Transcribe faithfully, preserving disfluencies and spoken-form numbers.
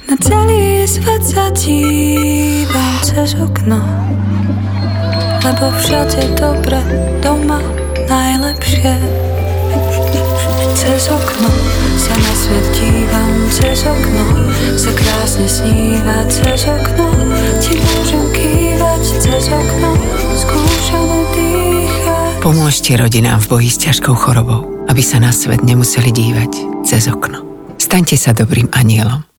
Na celý svet sa dívam cez okno, lebo všade dobre, doma najlepšie. Cez okno sa na svet dívam, cez okno sa krásne sníva, cez okno ti môžem kývať, cez okno skúšame dýchať. Pomôžte rodinám v boji s ťažkou chorobou, aby sa na svet nemuseli dívať cez okno. Staňte sa dobrým anielom.